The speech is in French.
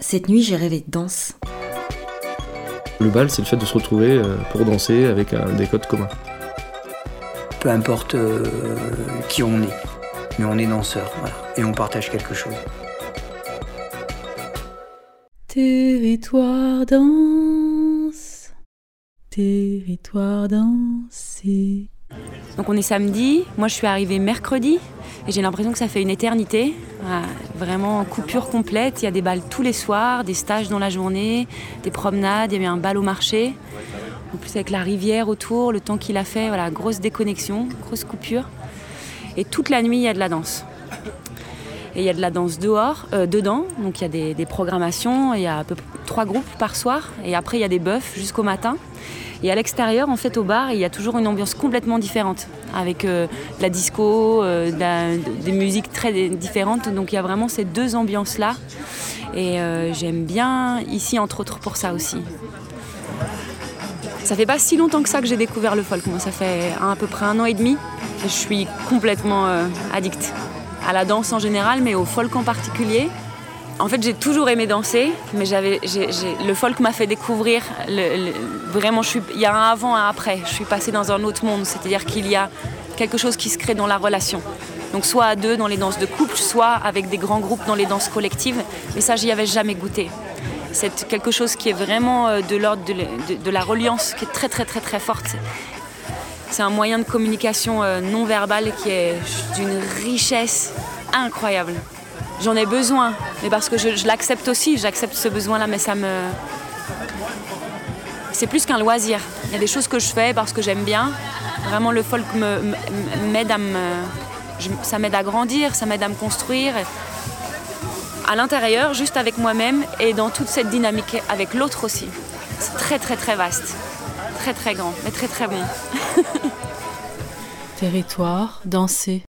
Cette nuit, j'ai rêvé de danse. Le bal, c'est le fait de se retrouver pour danser avec des codes communs. Peu importe qui on est, mais on est danseur, voilà, et on partage quelque chose. Territoire danse, territoire dansé. Donc on est samedi, moi je suis arrivée mercredi et j'ai l'impression que ça fait une éternité. Vraiment coupure complète, il y a des balles tous les soirs, des stages dans la journée, des promenades, il y a eu un bal au marché. En plus avec la rivière autour, le temps qu'il a fait, voilà, grosse déconnexion, grosse coupure. Et toute la nuit il y a de la danse. Et il y a de la danse dedans, donc il y a des programmations, il y a à peu près 3 groupes par soir et après il y a des bœufs jusqu'au matin. Et à l'extérieur, en fait, au bar, il y a toujours une ambiance complètement différente, avec de la disco, des musiques très différentes. Donc il y a vraiment ces 2 ambiances-là. Et j'aime bien ici, entre autres, pour ça aussi. Ça fait pas si longtemps que ça que j'ai découvert le folk. Moi, ça fait à peu près 1 an et demi. Et je suis complètement addicte à la danse en général, mais au folk en particulier. En fait, j'ai toujours aimé danser, mais le folk m'a fait découvrir, vraiment, il y a un avant et un après. Je suis passée dans un autre monde, c'est-à-dire qu'il y a quelque chose qui se crée dans la relation. Donc soit à 2 dans les danses de couple, soit avec des grands groupes dans les danses collectives. Mais ça, j'y avais jamais goûté. C'est quelque chose qui est vraiment de l'ordre de la reliance, qui est très, très, très, très forte. C'est un moyen de communication non verbale qui est d'une richesse incroyable. J'en ai besoin, mais parce que je l'accepte aussi, j'accepte ce besoin-là, mais c'est plus qu'un loisir. Il y a des choses que je fais parce que j'aime bien. Vraiment, le folk m'aide ça m'aide à grandir, ça m'aide à me construire. À l'intérieur, juste avec moi-même et dans toute cette dynamique avec l'autre aussi. C'est très, très, très vaste. Très, très grand, mais très, très bon. Territoire dansé.